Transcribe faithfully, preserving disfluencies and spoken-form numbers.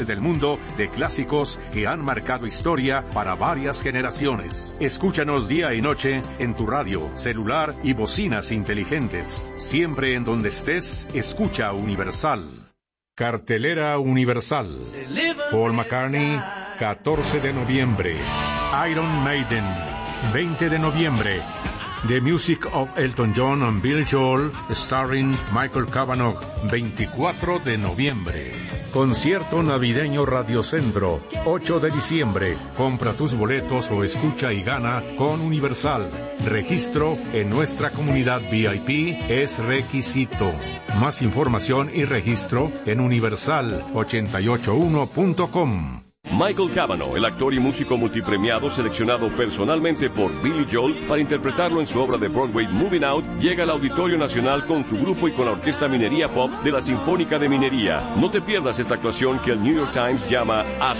del mundo de clásicos que han marcado historia para varias generaciones. Escúchanos día y noche en tu radio, celular y bocinas inteligentes. Siempre en donde estés, escucha Universal. Cartelera Universal. Paul McCartney, catorce de noviembre. Iron Maiden, veinte de noviembre. The Music of Elton John and Billy Joel, starring Michael Cavanaugh, veinticuatro de noviembre. Concierto navideño Radiocentro, ocho de diciembre. Compra tus boletos o escucha y gana con Universal. Registro en nuestra comunidad V I P es requisito. Más información y registro en universal ochenta y ocho uno punto com. Michael Cavanaugh, el actor y músico multipremiado seleccionado personalmente por Billy Joel para interpretarlo en su obra de Broadway Moving Out, llega al Auditorio Nacional con su grupo y con la Orquesta Minería Pop de la Sinfónica de Minería. No te pierdas esta actuación que el New York Times llama